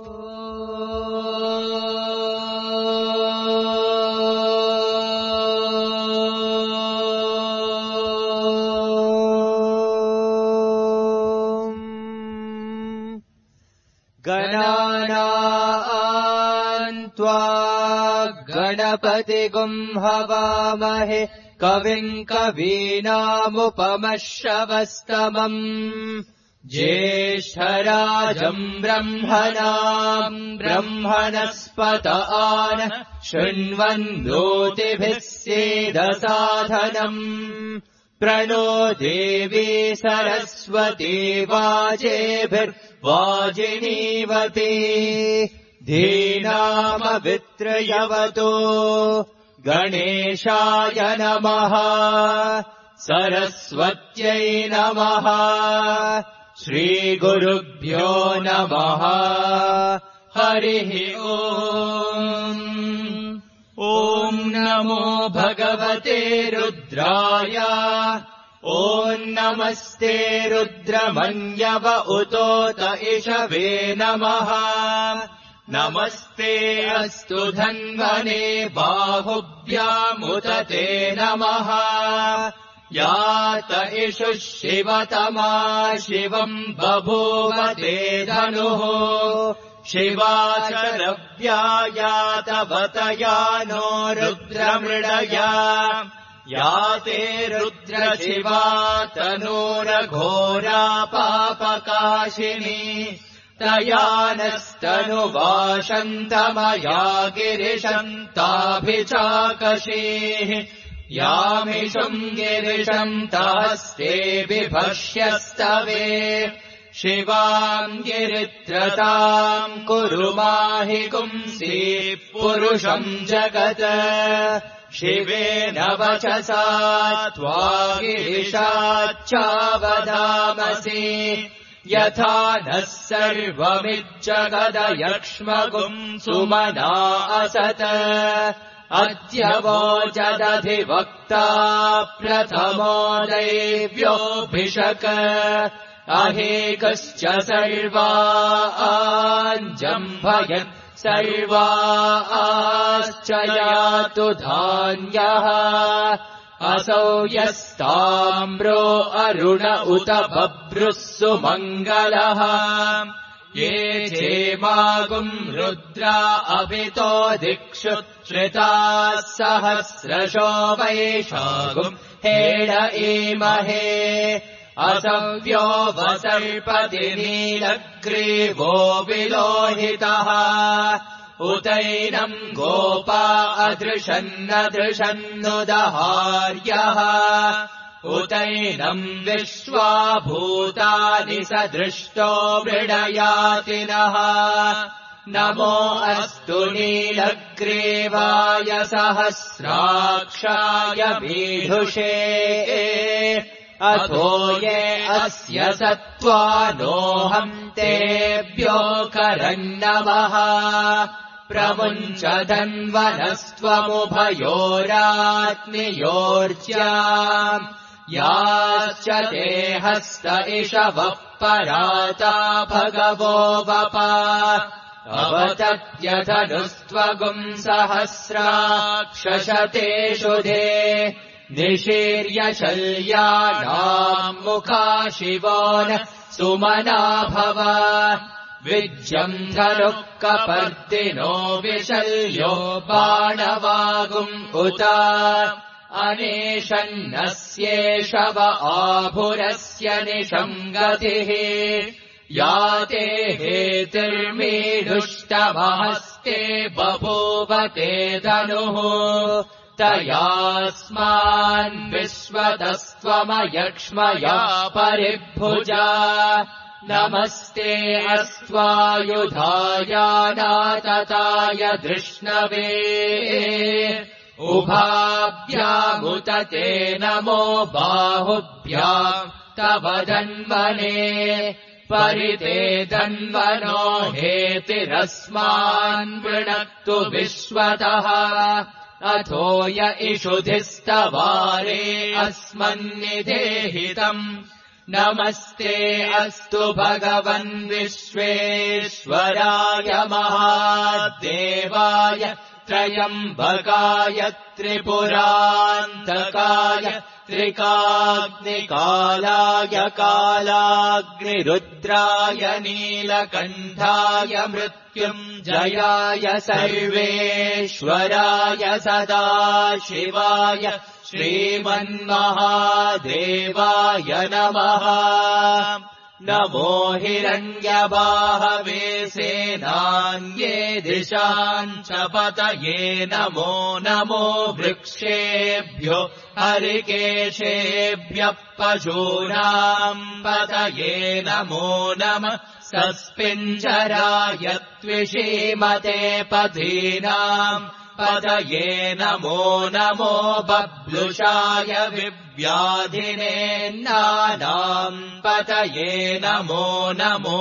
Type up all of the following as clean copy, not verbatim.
गणानां त्वा गणपतिगुं हवामहे कविं कवीनामुपमश्रवस्तमम् ज्येष्ठराजम् ब्रह्मणाम् ब्रह्मणस्पत आन शृण्वन्नोतिभिः सेदसाधनम् प्रणो देवी सरस्वती वाजेभिर्वाजिनीवती धीनामवित्रयवतो गणेशाय नमः सरस्वत्यै नमः श्रीगुरुभ्यो नमः हरिः ॐ नमो भगवते रुद्राय ॐ नमस्ते रुद्रमन्यव उतोत इषवे नमः नमस्ते अस्तु धन्वने बाहुभ्यामुत ते नमः यात इषुः शिवतमा शिवम् बभूव ते धनुः शिवाशरव्या यातवतया नो रुद्रमृडया याते रुद्रशिवा तनूरघोरा पापकाशिनी तया नस्तनुवाशन्तमया गिरिशन्ताभिचाकशीः यामिषुम् गिरिशन्तास्ते बिभक्ष्यस्तवे शिवाम् गिरित्रताम् कुरु माहि पुंसी पुरुषम् जगत् शिवेन वचसा त्वा गिरिशाच्चावदामसि यथा नः सर्वमिज्जगदयक्ष्मगुम् सुमना असत अद्य वोचदधिवक्ता प्रथमो दैव्योऽभिषक अहेकश्च सर्वाञ्जम्भयन् सर्वाश्च यातु धान्यः असौ यस्ताम्रो अरुण उत बभ्रुः सुमङ्गलः ये चेमागुम् रुद्रा अभितो दिक्षु श्रिताः सहस्रशो वैशागुम् हेड ईमहे असव्यो वसर्पति नीलग्रीवो विलोहितः उतैनम् गोपा अदृशन्नदृशन्नुदहार्यः उतैनम् विश्वा भूतानि सदृष्टो मृडयातिनः नमो अस्तु नीलग्रीवाय सहस्राक्षाय मीढुषे अथो ये अस्य सत्त्वानोऽहम् तेभ्यो करन्नमः प्रमुञ्च धन्वनस्त्वमुभयोरात्मियोर्ज्याम् याश्च ते हस्त इषवः पराता भगवो वपा अवतत्यधनुस्त्वगुम् सहस्राक्षशतेषु धे निशीर्य शल्यानाम् मुखा शिवो न सुमना भव विज्यम् धनुः कपर्दिनो विशल्यो बाणवागुम् उत अनेशन्नस्येषव आभुरस्य निषङ्गतिः याते हेतिर्मीढुष्टमहस्ते बभूव ते धनुः तयास्मान् विश्वतस्त्वमयक्ष्मया परिभुजा नमस्ते अस्त्वायुधायानातताय धृष्णवे उभाभ्यामुत ते नमो बाहुभ्याम् तव धन्वने परिते धन्वनो हेतिरस्मान् वृणक्तु विश्वतः अथो य इषुधिस्तवारे अस्मन्निदेहितम् नमस्ते अस्तु भगवन् विश्वेश्वराय महादेवाय त्रयम्बकाय त्रिपुरान्तकाय त्रिकाग्निकालाय कालाग्निरुद्राय नीलकण्ठाय मृत्युञ्जयाय सर्वेश्वराय सदाशिवाय श्रीमन्महादेवाय नमः। नमो हिरण्यबाहवे सेनान्ये दिशां च पतये नमो नमो वृक्षेभ्यो हरिकेशेभ्यः पशूनां पतये नमो नमः। सस्पिञ्जराय त्विषीमते पथीनां पतये नमो नमो। बब्लुषाय विव्याधिनेन्नानां पतये नमो नमो।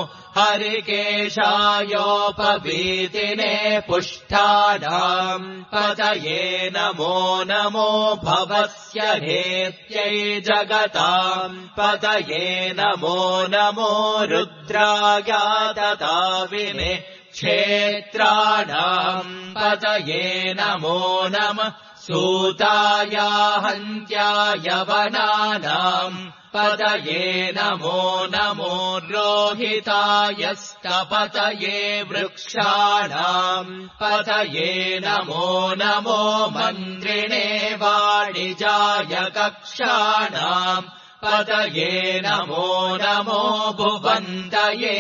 हरिकेशायोपवीतिने पुष्टानां पतये नमो नमो। भवस्य हेत्यै जगतां पतये नमो नमो। रुद्राय ददाविने क्षेत्राणां पतये नमो नमः। सूताय हन्त्याय वनानां पतये नमो नमो। रोहितायस्तपतये वृक्षाणां पतये नमो नमो। मन्त्रिणे वाणिजाय कक्षाणां पतये नमो नमो। भुवन्तये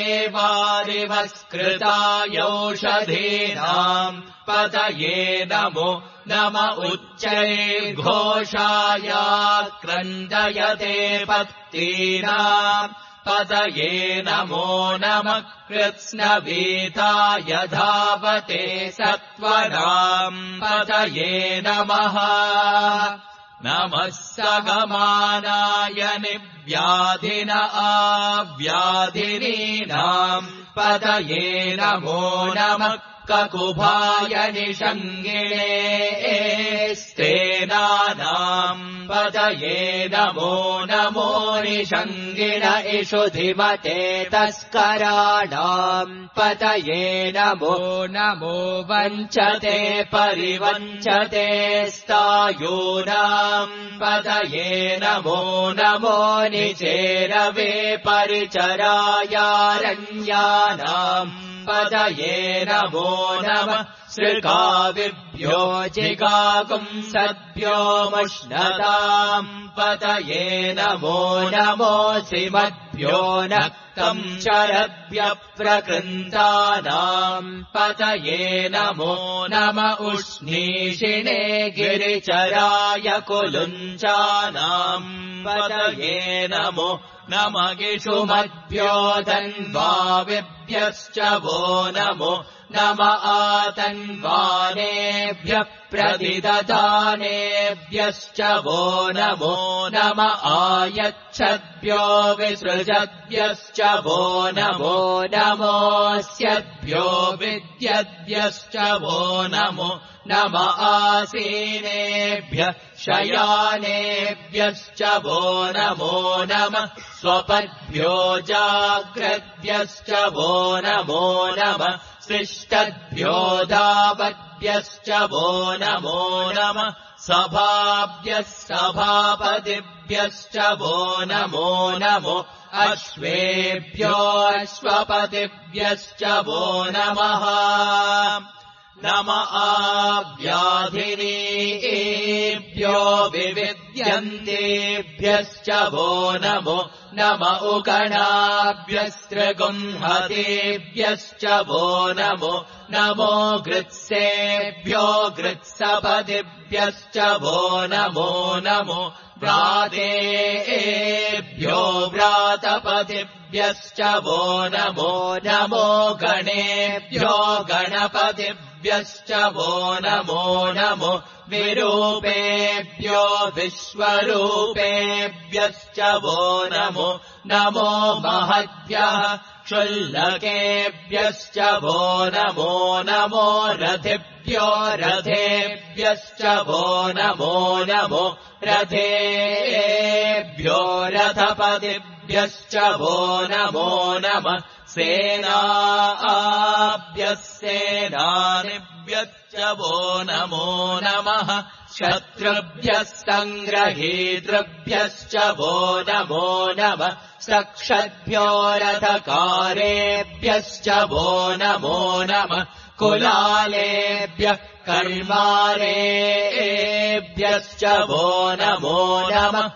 वारिवस्कृतायौषधीनां पतये नमो नम। उच्चैर्घोषाय क्रन्दयते पत्तीनां पतये नमो नमः। कृत्स्नवीताय धावते सत्वरां पतये नमः। नमः सगमानाय निव्याधिन आव्याधिनीनां पतये नमो नमः। ककुभाय निषङ्गिणे स्तेनानां पतये नमो नमो। निषङ्गिण इषुधिमते तस्कराणां पतये नमो नमो। वञ्चते परिवञ्चते स्तायूनां पतये नमो नमो। निचेरवे परिचरायारण्यानां पतये नमो नमः। सृकाविभ्यो जिगागुंसद्भ्यो मुष्णतां पतये नमो नमो। सिमद्भ्यो नक्तं चरद्भ्यः प्रकृन्तानां पतये नमो नम। उष्णीषिणे गिरिचराय कुलुञ्चानां पतये नमो नम। गिषुमद्भ्यो धन्वाविभ्यश्च वो नमो नम। आतन्वानेभ्यः प्रतिदधानेभ्यश्च वो नमो नम। आयच्छद्भ्यो विसृजद्भ्यश्च वो नमो नमोऽस्यद्भ्यो विद्यद्भ्यश्च वो नमो नम। आसीनेभ्यः शयानेभ्यश्च वो नमो नम। स्वपद्भ्यो जाग्रद्भ्यश्च वो नमो नम। शिष्टद्भ्यो धावद्भ्यश्च वो नमो नम। सभाभ्यः सभापतिभ्यश्च वो नमो नमो। अश्वेभ्यो अश्वपतिभ्यश्च वो नमः। नम आव्याधिनीभ्यो विविद्यन्तेभ्यश्च वो नमो नम। उगणाभ्यस्त्रिगुंहतेभ्यश्च वो नमो नमो। गृत्सेभ्यो गृत्सपतिभ्यश्च वो नमो नमो। व्रातेभ्यो व्रातपतिभ्यश्च वो नमो नमो। गणेभ्यो गणपतिभ्यश्च वो नमो नमो। विरूपेभ्यो विश्वरूपेभ्यश्च वो नमो नमो। महद्भ्यः क्षुल्लकेभ्यश्च वो नमो नमो। रथिभ्यो रथेभ्यश्च वो नमो नमो। रथेभ्यो रथपतिभ्यश्च सेनानिभ्यश्च वो नमो नमः सेनाभ्यः सेनानिभ्यश्च वो नमो नमः शत्रुभ्यः सङ्ग्रहीतृभ्यश्च वो नमो नमः सक्षद्भ्यो रथकारेभ्यश्च वो नमो नमः कुलालेभ्यः कर्मारेभ्यश्च वो नमो नमः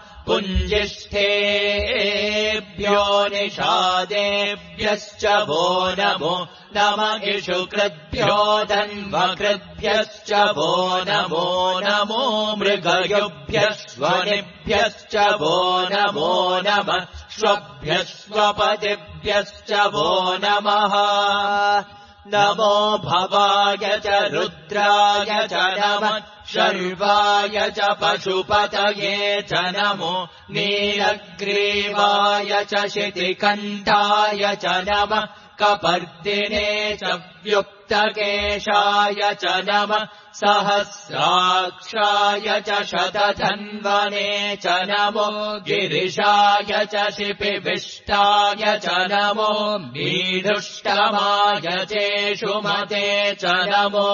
पुञ्जिष्ठेभ्यो निषादेभ्यश्च वो नमो नमः इषुकृद्भ्यो धन्वकृद्भ्यश्च वो नमो नमो मृगयुभ्यश्वनिभ्यश्च वो नमो नमः श्वभ्यश्वपतिभ्यश्च वो नमः नमो भवाय च रुद्राय च नमः शर्वाय च पशुपतये च नमो नीलग्रीवाय च शितिकण्ठाय च नमः कपर्दिने च व्युक्तकेशाय च नमः सहस्राक्षाय च शतधन्वने च नमो गिरिशाय च शिपिविष्टाय च नमो मीढुष्टमाय चेषुमते च नमो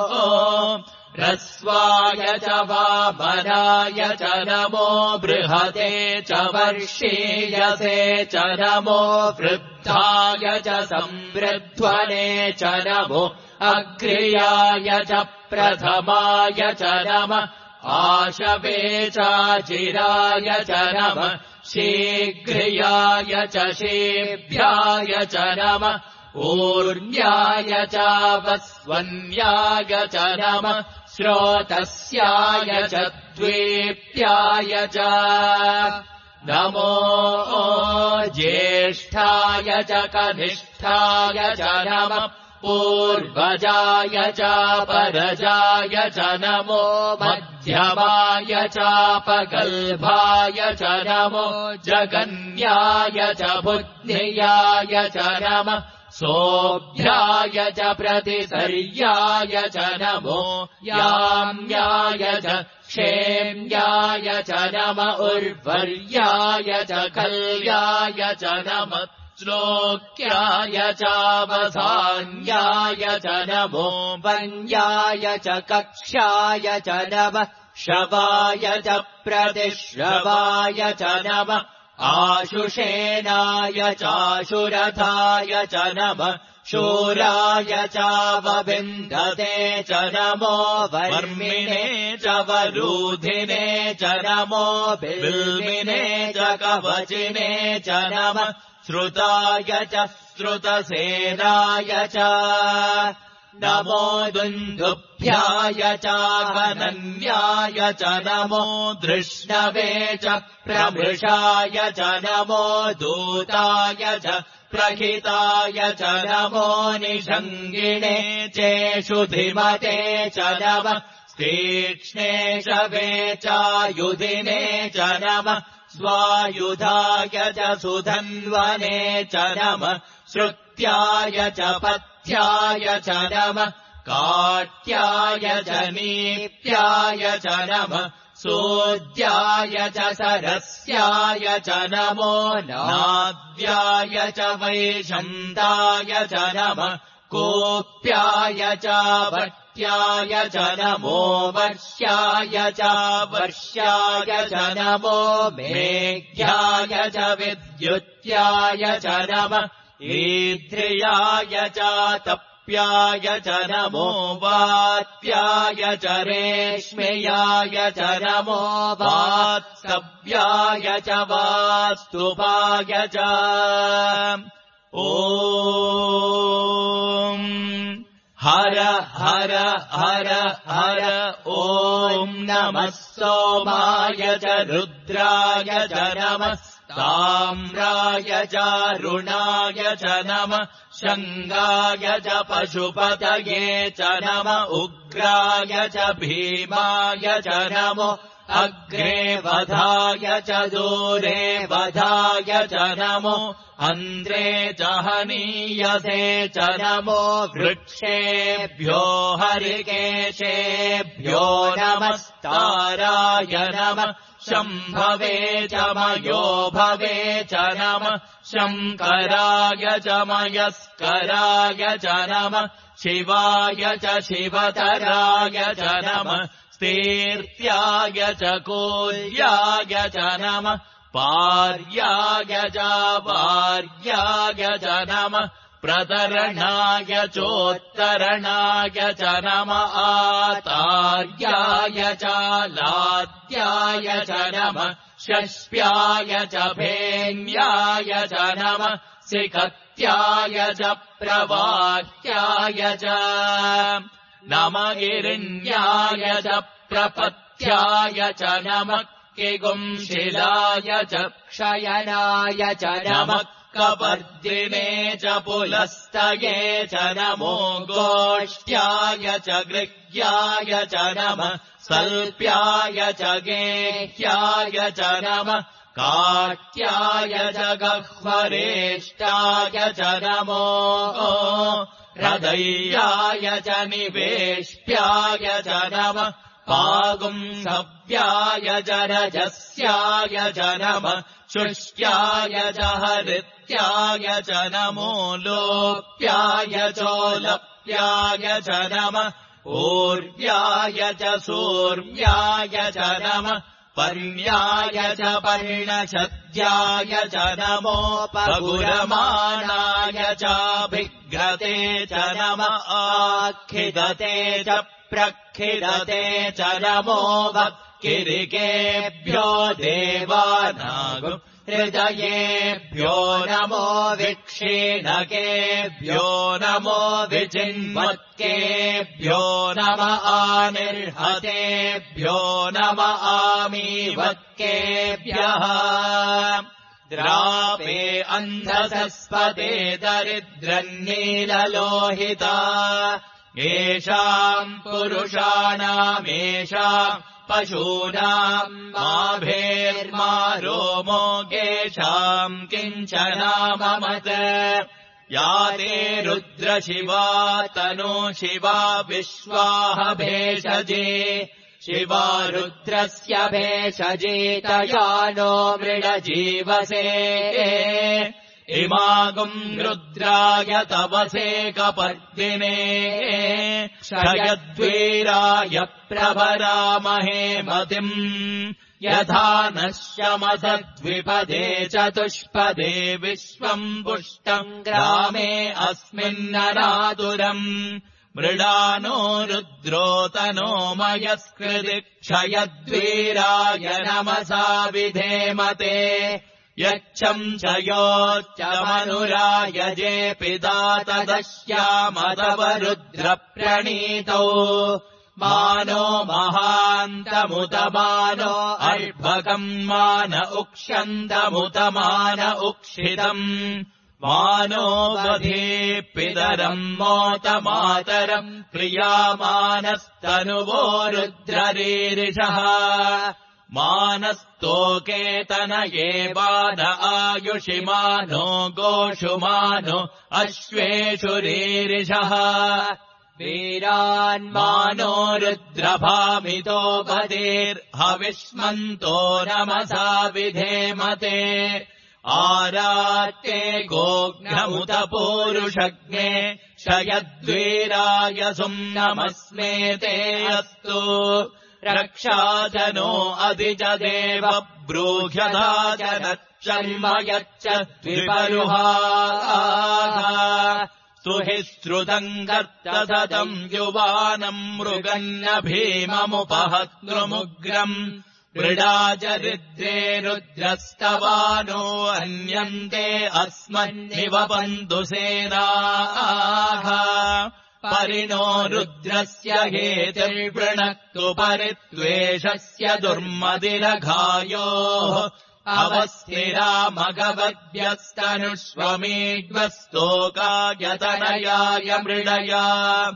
ह्रस्वाय च वामनाय च नमो बृहते च वर्षीयसे च नमो वृद्धाय च संवृध्वने च नमो अग्र्याय च प्रथमाय च नमः आशवे चाचिराय च नमः शीघ्र्याय च शीभ्याय च नमः ऊर्ण्याय च वस्वन्याय च नमः श्रोतस्याय च द्वीप्याय च नमो ज्येष्ठाय च कनिष्ठाय च नमः पूर्वजाय च परजाय च नमो मध्यमाय चापगल्भाय च नमो जगन्याय च बुद्धियाय च नमः सोऽभ्याय च प्रतिसर्याय च नमो याम्याय च क्षेम्याय च नम उर्वर्याय च कल्याय च नमः श्लोक्याय चावसान्याय च नमो वन्याय च कक्ष्याय च नमः शवाय च प्रतिश्रवाय च नमः आशुषेनाय चाशुरथाय च नमः शूराय चावविन्दते च नमो वर्मिणे च वरूधिने च नमो बिल्मिने च कवचिने च नमः श्रुताय च श्रुतसेनाय च नमो दुन्दुभ्याय चावनन्याय च नमो धृष्णवे च प्रमृषाय च नमो दूताय च प्रहिताय च नमो निषङ्गिणे चेषुधिमते च नमः तीक्ष्णे शवे चायुधिने च नमः स्वायुधाय च सुधन्वने च नमः श्रुत्याय च पथ्याय च नमः काट्याय च नीप्याय च नमः सोद्याय च सरस्याय च नमो नाद्याय च वैशन्ताय च नमः कोप्याय च भट्याय च नमो वर्ष्याय च वर्ष्याय च नमो मेघ्याय च विद्युत्याय च नमः ईद्रियाय च तप्याय च नमो वात्याय च रेश्म्याय च नमो वात्सव्याय च वास्तुपाय च ॐ हर हर हर हर ॐ नमः सोमाय च रुद्राय च नमः ताम्राय चारुणाय च नमः शङ्गाय च पशुपतये च नमः उग्राय च भीमाय च नमो अग्रे वधाय च दूरे वधाय च नमो अन्ध्रे च हनीयसे च नमो वृक्षेभ्यो हरिकेशेभ्यो नमस्ताराय नमः शम्भवे च मयो भवे च नमः शङ्कराय च मयस्कराय च नमः शिवाय च शिवतराय च नमः स्तीर्त्याय च कूर्याय च नमः पार्याय च वार्याय च नमः प्रतरणाय चोत्तरणाय च नमः आतार्याय च लाद्याय च नमः शष्प्याय च भेन्याय च नमः सिकत्याय च प्रवाह्याय च नमः गिरिण्याय च प्रपत्याय च नमः किगुंशिलाय च क्षयनाय च नमः कपर्दिने च पुलस्तये च नमो गोष्ठ्याय च गृह्याय च नमः सल्प्याय च गेह्याय च नमः काट्याय च गह्वरेष्टाय च नमो हृदयाय च निवेष्ट्याय च नमः पागुंसव्याय च रजस्याय च नमः शुष्क्याय च हरित्याय च नमो लोप्याय चोलप्याय च नमः ऊर्व्याय च सूर्व्याय च नमः पर्ण्याय च पर्णछद्याय च नमो पगुरमाणाय चाभिघ्रते च नमः आखिदते च प्रखिदते च नमो किरिकेभ्यो देवानागो हृदयेभ्यो नमो विक्षीणकेभ्यो नमो विचिन्वत्केभ्यो नमः आनिर्हतेभ्यो नमः आमीवत्केभ्यः द्रापे अन्धसस्पते दरिद्रन्नीललोहिता येषाम् पुरुषाणामेषाम् पशूनाम् माभेर्मा रोमो गेषाम् किञ्चनाममत या ते रुद्रशिवा तनो शिवा विश्वाह भेषजे शिवा रुद्रस्य भेषजेतया नो मृडजीवसे इमागुम् रुद्राय तवसे कपर्दिने क्षयद्वीराय प्रभरामहे मतिम् यथा नश्यमसद्विपदे चतुष्पदे विश्वम् पुष्टम् ग्रामे अस्मिन्नरातुरम् मृडानो रुद्रोतनो मयस्कृति क्षयद्वीराय नमसा विधेमते यच्छम् च योच्चमनुरायजे पिता तदश्यामतव रुद्रप्रणीतौ मानो महान्तमुतमानो अर्भकम् मान उक्ष्यन्तमुतमान उक्षितम् मानो वधे पितरम् मोतमातरम् प्रियामानस्तनुवो रुद्ररीरिषः मानस्तोकेतनये बाण आयुषि मानो गोषु मानो अश्वेषु रीरिषः वीरान्मानो रुद्रभामितो बधेर्हविष्मन्तो नमसा विधेमते आरात्ते गोघ्नमुत पूरुषज्ञे क्षयद्वीराय सुम्नमस्मे ते अस्तु रक्षाजनो अधिजदेव ब्रूह्यधा जनच्छर्म यच्च द्विपरुहाः स्तुहि श्रुतम् गर्तसतम् युवानम् मृगन्न भीममुपहत्नुमुग्रम् मृडाचरिद्रे रुद्रस्तवानो अन्यन्ते अस्मन्निवपन्तु सेनाः परिणो रुद्रस्य हेतिर्वृणक्तु परित्वेषस्य दुर्मदिरघायोः अवस्थिरा मघवद्भ्यस्तनुष्वमीड्वस्तोकायतनयाय मृडया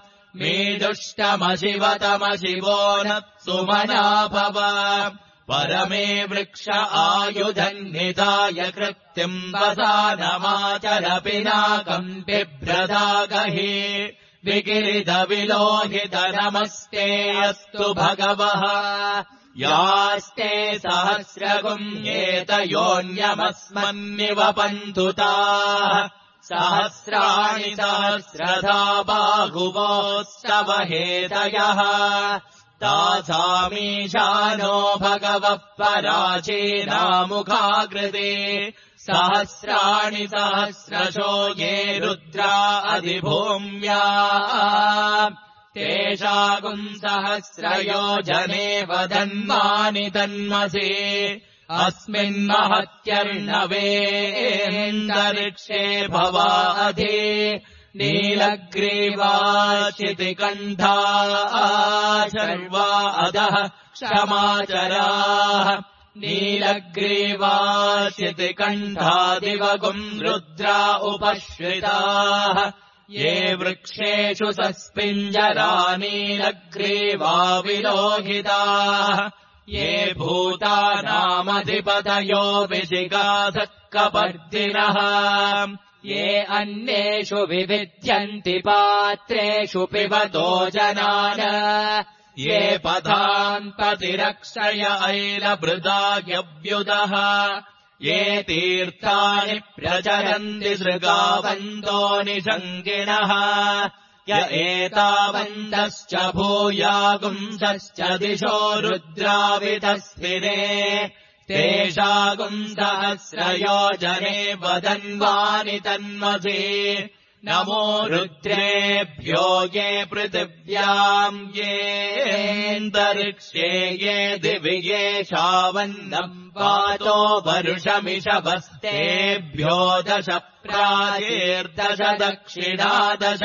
मीदुष्टमशिवतमशिवो न सुमना भव परमे वृक्ष आयुधन्निधाय कृत्तिम् वदानमाचर पिनाकम् बिभ्रदागहि विकिरित विलोहित नमस्ते अस्तु भगवः यास्ते सहस्रगुम् एतयोऽन्यमस्मन्निवपन्तु ताः सहस्राणि सहस्रधा बाहुवोस्तव हेतयः तासामीशानो भगवः पराचीनामुखाकृते सहस्राणि सहस्रशो ये रुद्रा अधिभूम्या तेषागुम् सहस्रयोजने वदन्मानि तन्मसे अस्मिन्महत्यर्णवेन्दरिक्षे भवाधे नीलग्रीवाचितिकण्ठा शर्वा अधः क्षमाचराः नीलग्रीवाचितिकण्ठादिवगुम् रुद्रा उपश्रिताः ये वृक्षेषु सस्पिञ्जरा नीलग्रीवा विलोहिताः ये भूतानामधिपतयो विशिगाधः कपर्दिनः ये अन्येषु विविध्यन्ति पात्रेषु पिबतो जनान ये पथान् पतिरक्षय ऐलभृदाग्यव्युदः ये तीर्थानि प्रचरन्ति सृगावन्तो निषङ्गिणः य एतावन्तश्च भूयागुंसश्च दिशो रुद्रावितस्थिरे तेषागुम् सहस्रयोजने वदन्वानि तन्मसे नमो रुद्रेभ्यो ये पृथिव्याम् येऽन्तरिक्षे ये दिवि ये शावन्नम् वातो वरुषमिषवस्तेभ्यो दश प्राचीर्दश दक्षिणादश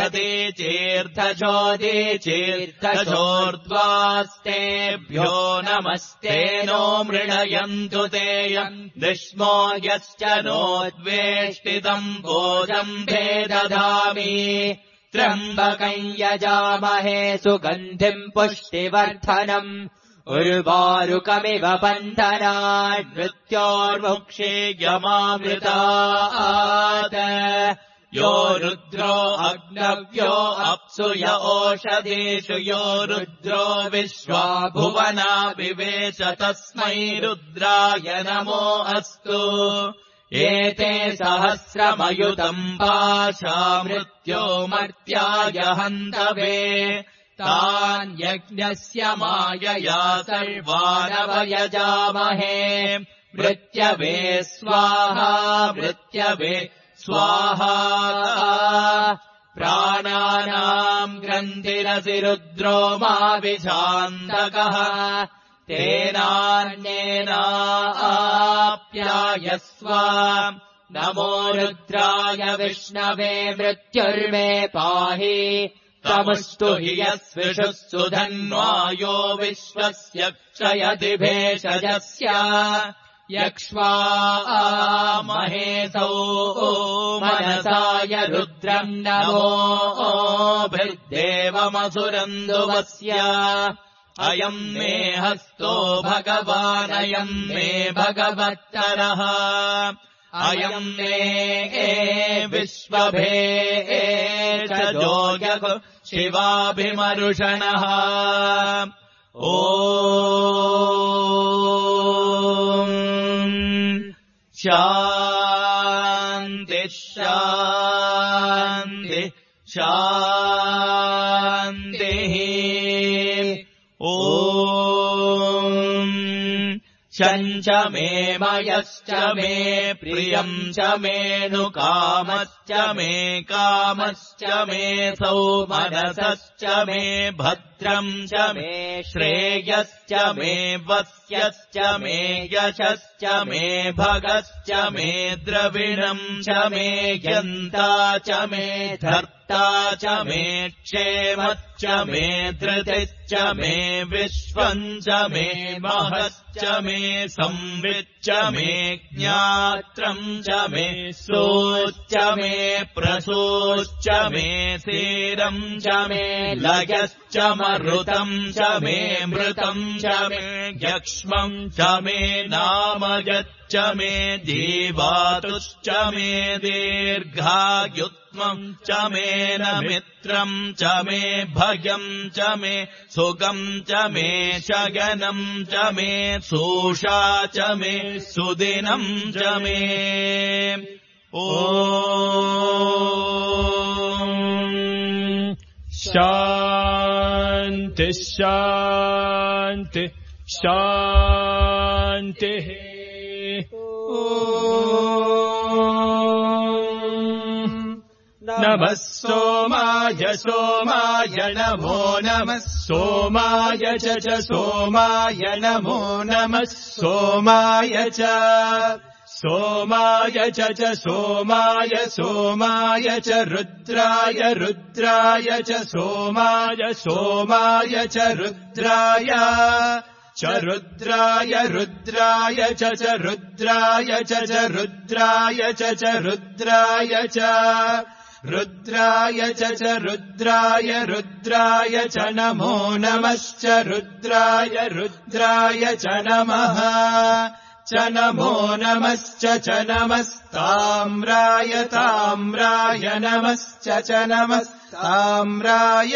प्रतीचीर्दशोदीचीर्दशोर्ध्वास्तेभ्यो नमस्ते नो मृणयन्तु तेयम् दिष्मो यश्च नोद्वेष्टितम् भोजम्भे दधामि त्र्यम्बकम् यजामहे सुगन्धिम् पुष्टिवर्धनम् उर्वारुकमिव बन्धनान् मृत्योर्मुक्षीयमामृतात् यो रुद्रो अग्नव्यो अप्सु य ओषधीषु यो रुद्रो विश्वा भुवना विवेश तस्मै रुद्राय नमो अस्तु एते सहस्रमयुतम् पाशा मृत्यो मर्त्याय हन्तवे तान् यज्ञस्य मायया सर्वानवयजामहे मृत्यवे स्वाहा मृत्यवे स्वाहा प्राणानाम् ग्रन्थिरसि रुद्रो मा विशान्तकः तेनान्येनाप्यायस्व नमो रुद्राय विष्णवे मृत्युर्मे पाहि तमुस्तु हि यस्विषुः सुधन्वायो विश्वस्य क्षयति भेषजस्य यक्ष्वा महेशौ मनसाय रुद्रम् नमोभिर्देवमसुरन्दुवस्य अयम् मे हस्तो भगवानयम् मे भगवत्तरः अयम् मे विश्वभेषजो यः शिवाभिमरुषणः ॐ शान्ति शान्ति शान्तिः ॐ शञ्च मे मयश्च मे प्रियम् च मेऽनुकामश्च मे कामश्च मे सौमनसश्च मे भद्रम् च मे श्रेयश्च मे वस्यश्च मे यशश्च मे भगश्च मे द्रविणम् च मे यन्ता च मे धर्ता च मे क्षेमश्च मे धृतिश्च मे विश्वम् च मे महश्च मे संविच्च मे ज्ञात्रम् च मे सोच्च मे प्रसोच्च मे सीरम् च मे लयश्च मरुतम् च मे मृतम् च मे यक्ष्मम् च मे नामयत् च मे जीवातुश्च मे दीर्घायुत्वम् च मे न मित्रम् च मे भयम् च मे सुगम् च मे शयनम् च मे सूषा च मे सुदिनम् च मे शान्ति शान्ति शान्तिः नमः सोमाय सोमाय नमो नमः सोमाय च सोमाय नमो नमः सोमाय च सोमाय च सोमाय सोमाय च रुद्राय रुद्राय च सोमाय सोमाय च रुद्राय च रुद्राय रुद्राय च रुद्राय च रुद्राय च रुद्राय च रुद्राय च रुद्राय रुद्राय च नमो नमश्च रुद्राय रुद्राय च नमः च नमो नमश्च च नमस्ताम्राय ताम्राय नमश्च च नमस्ताम्राय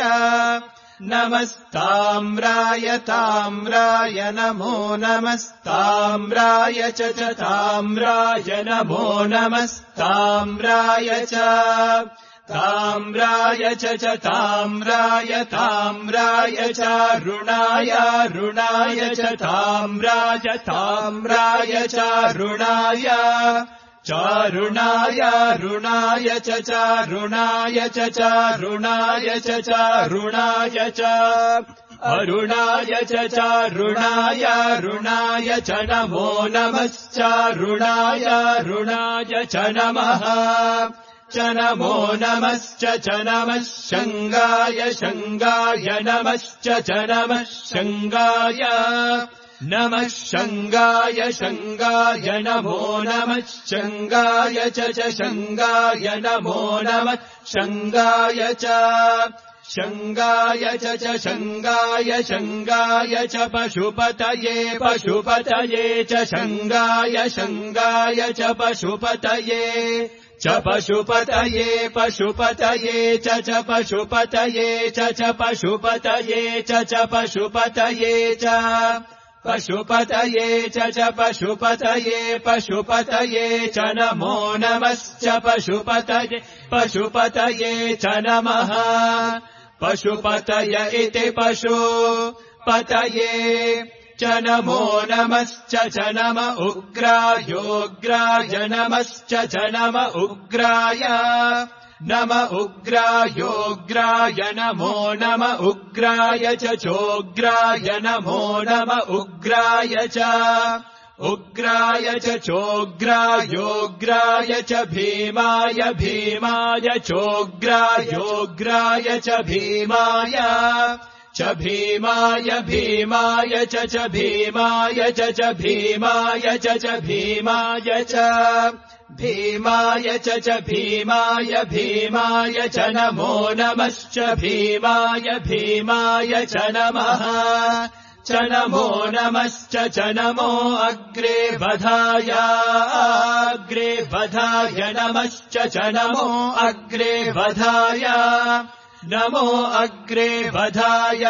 नमस्ताम्राय ताम्राय नमो नमस्ताम्राय च ताम्राय नमो नमस्ताम्राय च ताम्राय च ताम्राय ताम्राय च ऋणाय ऋणाय च ताम्राय ताम्राय च ऋणाय चारुणाय ऋणाय च ऋणाय च ऋणाय च ऋणाय च अरुणाय च ऋणाय ऋणाय च नमो नमश्च ऋणाय ऋणाय च नमः च नमो नमश्च च नमः शङ्गाय शङ्गाय नमश्च च नमः शङ्गाय नमः शङ्गाय शङ्गाय नमो नमः शङ्गाय च शङ्गाय नमो नमः शङ्गाय च शङ्गाय च शङ्गाय शङ्गाय च पशुपतये पशुपतये च शङ्गाय शङ्गाय च पशुपतये च पशुपतये पशुपतये च पशुपतये च पशुपतये च पशुपतये च पशुपतये च पशुपतये पशुपतये च नमो नमश्च पशुपतये पशुपतये च नमः पशुपतय इति पशुपतये च नमो नमश्च च नम उग्रायोग्राय नमश्च च नम उग्राय नम उग्रायोग्राय नमो नम उग्राय च चोग्राय नमो नम उग्राय च उग्राय च चोग्रायोग्राय च भीमाय भीमाय चोग्रायोग्राय च भीमाय च भीमाय भीमाय च भीमाय च भीमाय च भीमाय च भीमाय च भीमाय भीमाय च नमो नमश्च भीमाय भीमाय च नमः च नमो नमश्च च नमो अग्रे वधाय नमश्च च नमो अग्रे वधाय नमो अग्रे वधाय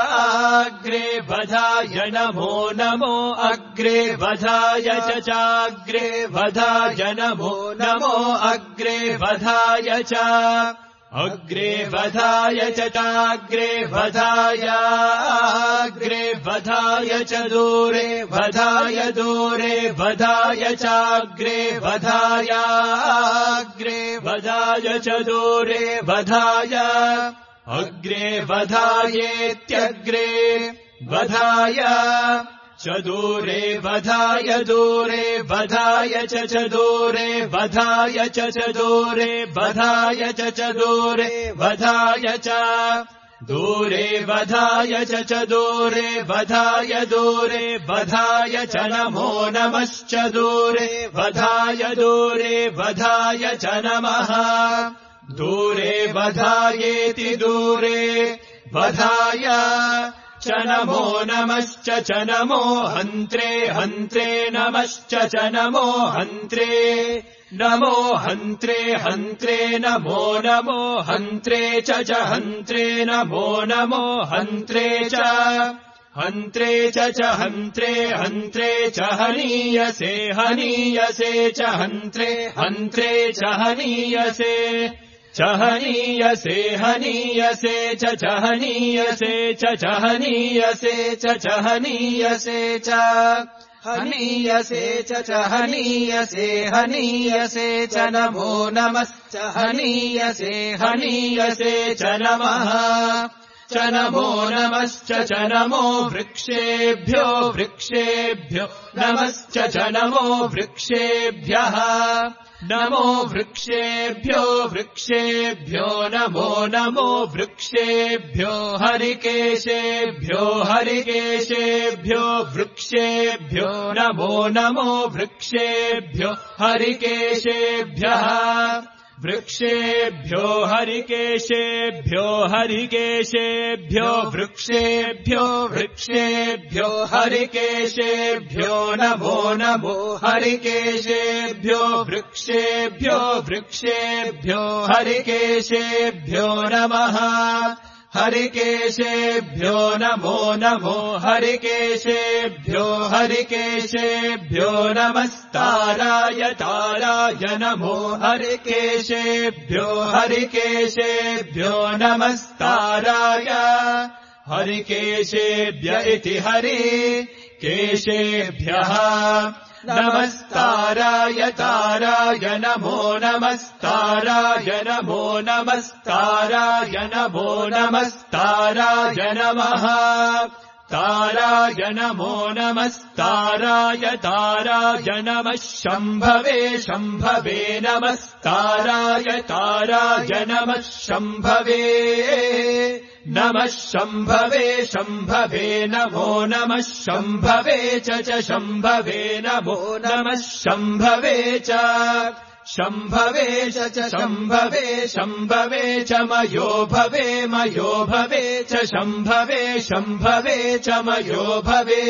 नमो नमो अग्रे वधाय च चाग्रे वधाय नमो नमो अग्रे वधाय च अग्रे वधाय च चाग्रे वधाय अग्रे वधाय च दूरे वधाय चाग्रे वधाय अग्रे वधाय च दूरे वधाय अग्रे वधायेत्यग्रे वधाय च दूरे वधाय च दूरे वधाय च दूरे वधाय च दूरे वधाय च दूरे वधाय च दूरे वधाय च नमो नमश्च दूरे वधाय च नमः दूरे वधायेति दूरे वधाय च नमो नमश्च च नमो हन्त्रे हन्त्रे नमश्च च नमो हन्त्रे नमो हन्त्रे हन्त्रे नमो नमो हन्त्रे च हन्त्रे नमो नमो हन्त्रे च हन्त्रे च हन्त्रे हन्त्रे च हनीयसे हनीयसे च हन्त्रे हन्त्रे च हनीयसे च हनीयसे हनीयसे च हनीयसे च हनीयसे च हनीयसे च हनीयसे च हनीयसे हनीयसे च नमो नमश्च हनीयसे हनीयसे च नमः च नमो नमश्च च नमो वृक्षेभ्यो वृक्षेभ्यो नमश्च च नमो वृक्षेभ्यः नमो वृक्षेभ्यो वृक्षेभ्यो नमो नमो वृक्षेभ्यो हरिकेशेभ्यो हरिकेशेभ्यो वृक्षेभ्यो नमो नमो वृक्षेभ्यो हरिकेशेभ्यः वृक्षेभ्यो हरिकेशेभ्यो हरिकेशेभ्यो वृक्षेभ्यो वृक्षेभ्यो हरिकेशेभ्यो नमो नमो हरिकेशेभ्यो वृक्षेभ्यो वृक्षेभ्यो हरिकेशेभ्यो नमः हरिकेशेभ्यो नमो नमो हरिकेशेभ्यो हरिकेशेभ्यो नमस्ताराय ताराय नमो हरिकेशेभ्यो हरिकेशेभ्यो नमस्ताराय हरिकेशेभ्य इति हरिकेशेभ्यः नमस्ताराय ताराय नमो नमस्ताराय नमो नमस्ताराय नमो नमस्ताराय नमः ताराय नमो नमस्ताराय ताराय नमः शम्भवे शम्भवे नमस्ताराय ताराय नमः शम्भवे नमः शम्भवे शम्भवे नमो नमः शम्भवे च शम्भवे नमो नमः शम्भवे च शम्भवे च शम्भवे शम्भवे च मयो भवे च शम्भवे शम्भवे च मयो भवे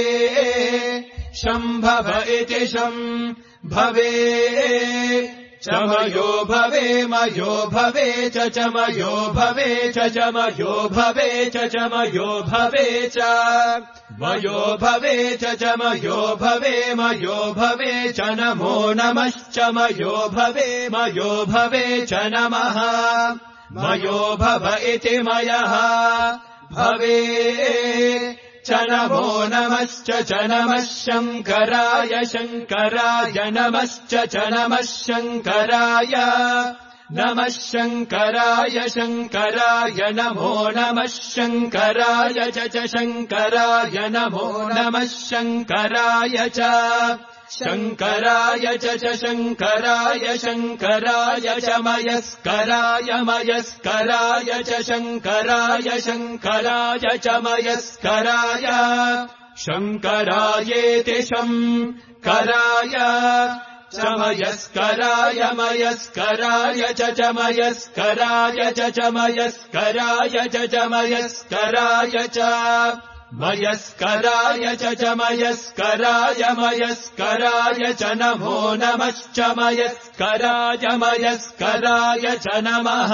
शम्भव इति शम्भवे च मयो भवे च मयो भवे च मयो भवे च मयो भवे च मयो भवे च मयो भवे च नमो नमश्च मयो भवे च नमः मयो भव इति मयः भवे च नमो नमश्च च नमः शङ्कराय शङ्कराय नमश्च च नमः शङ्कराय नमः शङ्कराय शङ्कराय नमो नमः शङ्कराय च शङ्कराय नमो नमः शङ्कराय च शङ्कराय च शङ्कराय शङ्कराय च मयस्कराय मयस्कराय च शङ्कराय शङ्कराय च मयस्कराय शङ्करायेति शङ्कराय च मयस्कराय मयस्कराय च मयस्कराय च मयस्कराय च मयस्कराय च मयस्कराय च मयस्कराय मयस्कराय च नमो नमश्च मयस्कराय मयस्कराय च नमः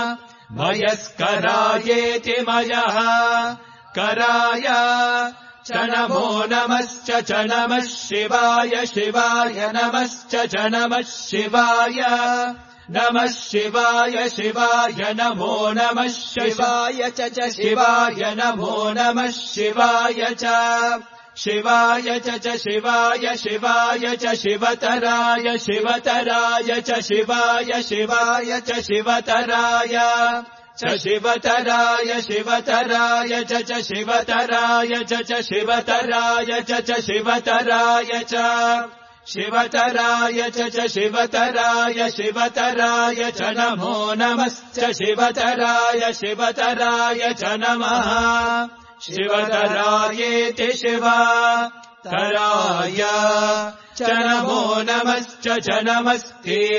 मयस्करायेति मयः कराय च नमो नमश्च च नमः शिवाय शिवाय नमश्च च नमः शिवाय नमः शिवाय शिवाय नमो नमः शिवाय च शिवाय नमो नमः शिवाय च शिवाय च शिवाय शिवाय च शिवतराय शिवतराय च शिवाय शिवाय च शिवतराय च शिवतराय शिवतराय च शिवतराय च शिवतराय च शिवतराय च शिवतराय च शिवतराय शिवतराय च नमो नमश्च शिवतराय शिवतराय च नमः शिवतरायेति शिवतराय च नमो नमश्च च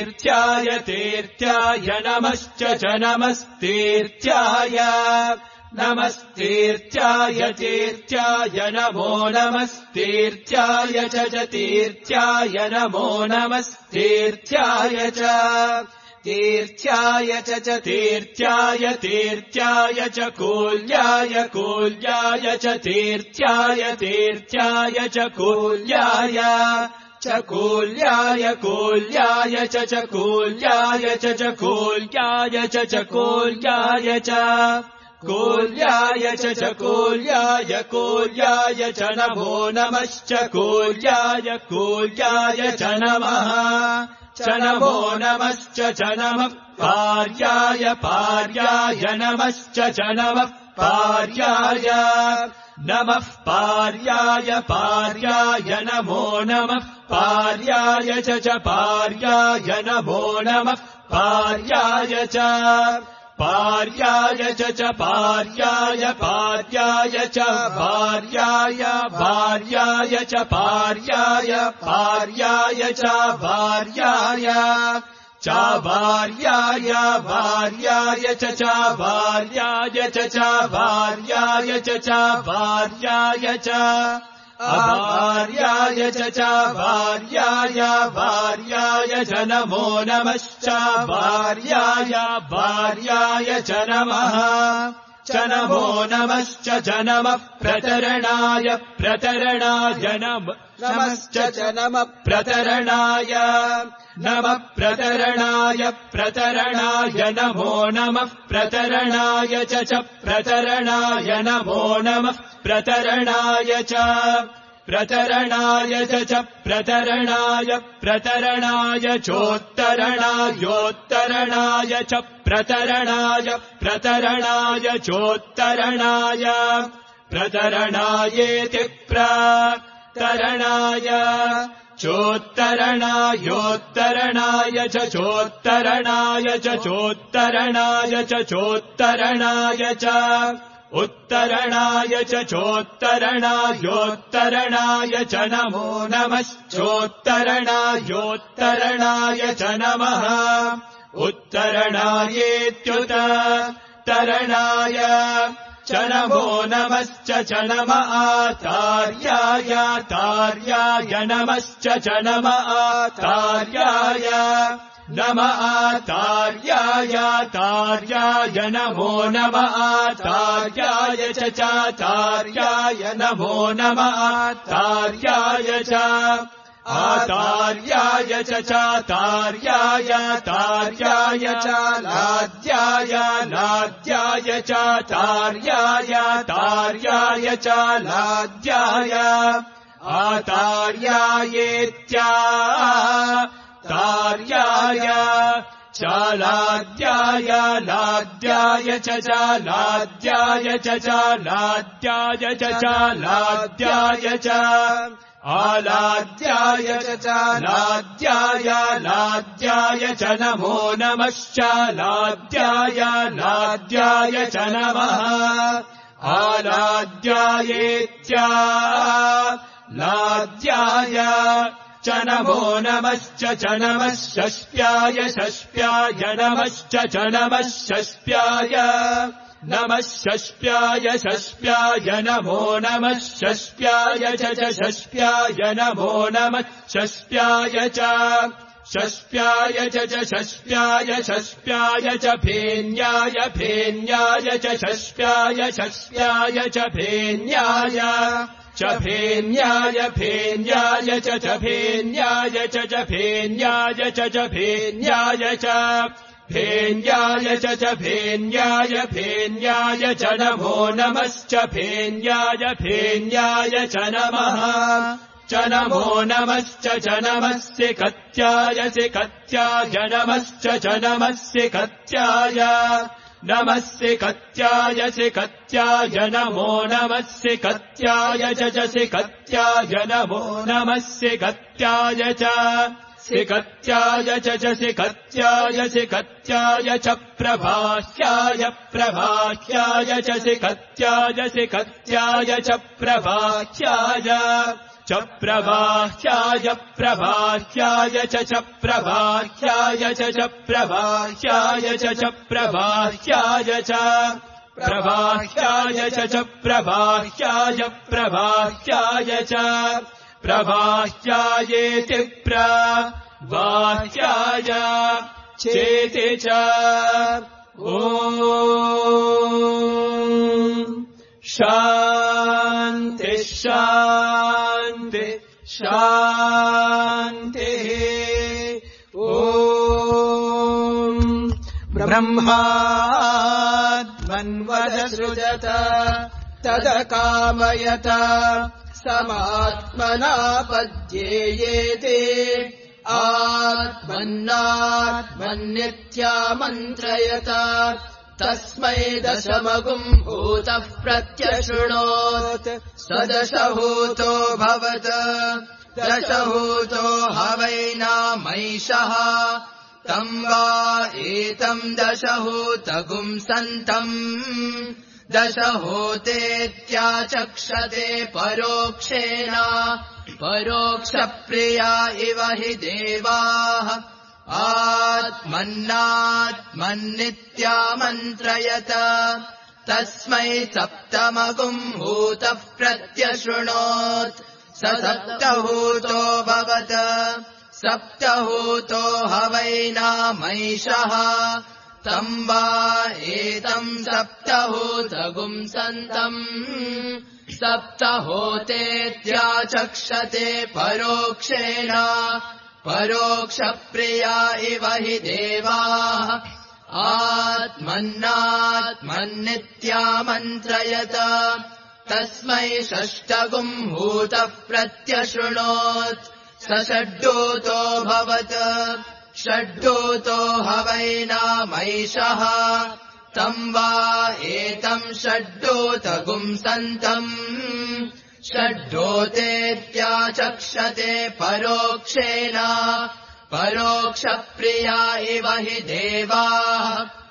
नमस्तीर्थ्याय तीर्थ्याय नमश्च च नमस्तीर्थ्याय नमस्तीर्थ्याय तीर्थ्याय नमो नमस्तीर्थ्याय च तीर्थ्याय नमो नमस्तीर्थ्याय च तीर्थ्याय च तीर्थ्याय तीर्थ्याय च कूल्याय कूल्याय च तीर्थ्याय तीर्थ्याय च कूल्याय कूल्याय कूल्याय च कूल्याय च कूल्याय च कूल्याय च कूल्याय च कूल्याय कूल्याय च नमो नमश्च कूल्याय कूल्याय च नमः च नमो नमश्च च नमः पार्याय पार्याय नमश्च च नमः पार्याय नमः पार्याय पार्याय नमो नमः पार्याय च पार्याय नमो नमः पार्याय च पार्याय च पार्याय पार्याय च पार्याय पार्याय च पार्याय पार्याय च पार्याय चाभार्याय भार्याय च चाभार्याय च चाभार्याय च चाभार्याय च अभार्याय च चाभार्याय भार्याय च नमो नमश्चाभार्याय भार्याय च नमः च नमो नमश्च च नमः प्रतरणाय प्रतरणाय नमश्च च नमः प्रतरणाय नमः प्रतरणाय प्रतरणाय नमो नमः प्रतरणाय च प्रतरणाय नमो नमः प्रतरणाय च प्रतरणाय च प्रतरणाय प्रतरणाय चोत्तरणायोत्तरणाय च प्रतरणाय प्रतरणाय चोत्तरणाय प्रतरणायेति प्रतरणाय चोत्तरणायोत्तरणाय च चोत्तरणाय च चोत्तरणाय च चोत्तरणाय च उत्तरणाय च चोत्तरणायोत्तरणाय च नमो नमश्चोत्तरणायोत्तरणाय च नमः उत्तरणायेत्युत्तरणाय च नमो नमश्च च नम आचार्याय तार्याय नमश्च च नम आचार्याय नम आचार्याय तार्याय नमो नम आचार्याय च चाचार्याय नमो नम आचार्याय च आचार्याय च चाचार्याय तार्याय च लाद्याय लाद्याय च चाचार्याय तार्याय च लाद्याय आचार्यायेत्या तार्याय चालाद्याय लाद्याय च चालाद्याय च चालाद्याय च चालाद्याय च आलाद्याय च चालाद्याय लाद्याय च नमो नमश्चालाद्याय लाद्याय च नमः आलाद्यायेत्या लाद्याय च नमो नमश्च च नमः षष्ट्याय षष्ट्याय नमश्च च नमः षष्ट्याय नमः षष्ट्याय षष्ट्याय नमो नमः षष्ट्याय च षष्ट्याय नमो नमः षष्ट्याय च षष्ट्याय च षष्ट्याय षष्ट्याय च फेन्याय फेन्याय च षष्ट्याय षष्ट्याय च फेन्याय च फेन्याय फेन्याय च फेन्याय च फेन्याय च फेन्याय च फेन्याय च फेन्याय फेन्याय च नमो नमश्च फेन्याय फेन्याय च नमः च नमो नमश्च च नमस्य कत्याय सिकत्याय नमश्च च नमस्य कत्याय नमस्य कत्याय सिकत्याय नमो नमस्य कत्याय च सिकत्याय नमो नमस्य कत्याय च सिकत्याय च सिकत्याय सिकत्याय च प्रभाष्याय प्रभाष्याय च सिकत्याय सिकत्याय च प्रभाष्याय च प्रभाष्याय प्रभाष्याय च प्रभाष्याय च प्रभाष्याय च प्रभाष्याय च प्रवाह्याय च प्रवाह्याय प्रवाह्याय च प्रवाह्यायेति प्रवाह्याय चेति च ॐ शान्ति शान्ति शान्तिः ॐ ब्रह्मात्मन्वदसृजत तदकामयत समात्मना पद्येयेति आत्मन्नात्मन्नित्यामन्त्रयत तस्मै दशमगुम् भूतः प्रत्यशृणोत् स दशभूतो भवत दशभूतो हवैनामैषः तम् वा एतम् दशभूतगुम् सन्तम् दशभूतेत्याचक्षते परोक्षेण परोक्षप्रिया इव हि देवाः आत्मन्नात्मन्नित्यामन्त्रयत तस्मै सप्तमगुम् भूतः प्रत्यशृणोत् स सप्तभूतो भवत सप्तभूतो हवैनामैषः तम् वा एतम् सप्तभूतगुम् सन्तम् सप्तभूतेत्याचक्षते परोक्षेण परोक्षप्रिया इव हि देवाः आत्मन्नात्मन्नित्यामन्त्रयत तस्मै षष्ठगुम् भूतः प्रत्यशृणोत् स षड्भूतो भवत षड्भूतो हवैनामैषः तम् वा एतम् षड्भूतगुम् सन्तम् षड्भूतेत्याचक्षते परोक्षेण परोक्षप्रिया इव हि देवाः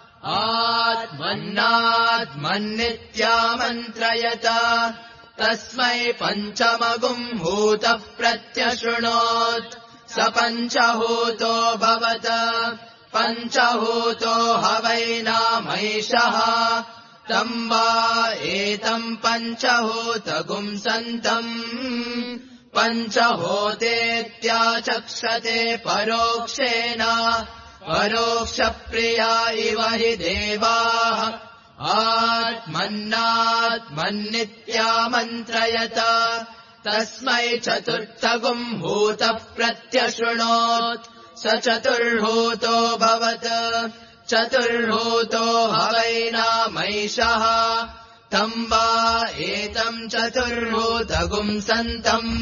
आत्मन्नात्मन्नित्यामन्त्रयत तस्मै पञ्चमगुम् भूतः प्रत्यशृणोत् स पञ्चभूतो भवत पञ्चभूतो हवैनामैषः तम् वा एतम् पञ्चभूतगुम् सन्तम् पञ्चभूतेत्याचक्षते परोक्षेण परोक्षप्रिया इव हि देवाः आत्मन्नात्मन्नित्यामन्त्रयत तस्मै चतुर्थगुम् भूतः प्रत्यशृणोत् स चतुर्भूतो भवत चतुर्भूतो हवैनामैषः तम् वा एतम् चतुर्भूतगुम् सन्तम्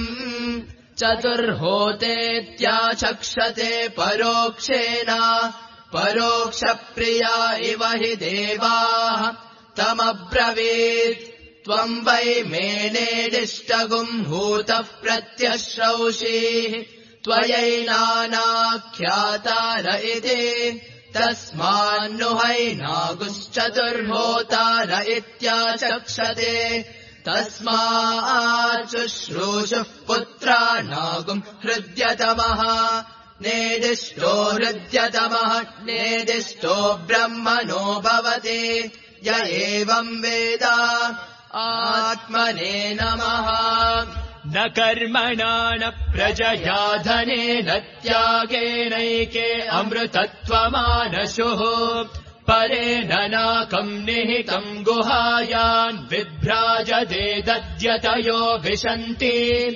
चतुर्भूतेत्याचक्षते परोक्षेण परोक्षप्रिया इव हि देवाः तमब्रवीत् त्वम् वै मेनेदिष्टगुम् भूतः प्रत्यश्रौषि त्वयैनानाख्यातार इति तस्मान्नुहैनागुश्चतुर्भूतार इत्याचक्षते तस्माच्छुश्रूषुः पुत्रानागुम् हृद्यतमः नेदिष्टो हृद्यतमः नेदिष्टो ब्रह्मणो भवति य एवम् वेद आत्मने नमः न कर्मणा न प्रजया धनेन त्यागेनैके अमृतत्वमानशुः परेण नाकम् निहितम् गुहायान् विभ्राजते दद्यतयो विशन्ति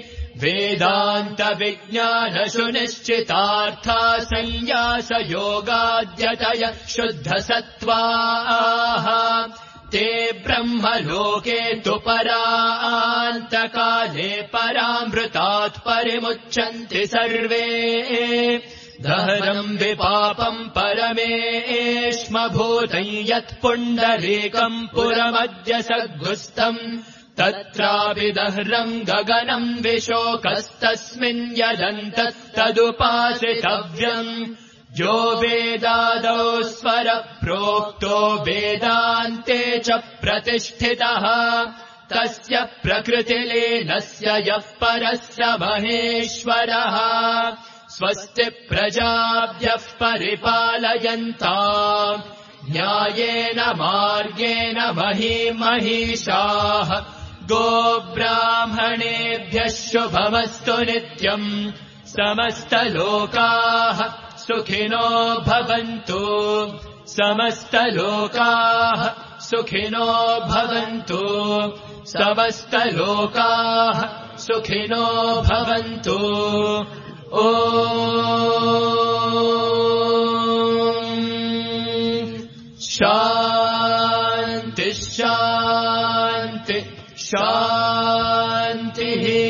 वेदान्तविज्ञानशु निश्चितार्था संन्यासयोगाद्यतय शुद्धसत्त्वाः ते ब्रह्मलोके तु परान्तकाले परामृतात् परिमुच्यन्ति सर्वे दहरम् विपापम् परमेष्मभूतम् यत्पुण्डरीकम् पुरमद्य सद्गुस्तम् तत्रापि दह्रम् गगनम् विशोकस्तस्मिन् यदन्तस्तदुपासितव्यम् जो वेदादौ स्वर प्रोक्तो वेदान्ते च प्रतिष्ठितः तस्य प्रकृतिलीनस्य यः परस्य महेश्वरः स्वस्ति प्रजाभ्यः परिपालयन्ताम् न्यायेन मार्गेण महीषाः गोब्राह्मणेभ्यः शुभमस्तु नित्यम् समस्तलोकाः सुखिनो भवन्तु समस्तलोकाः सुखिनो भवन्तु समस्तलोकाः सुखिनो भवन्तु ॐ शान्ति शान्ति शान्तिः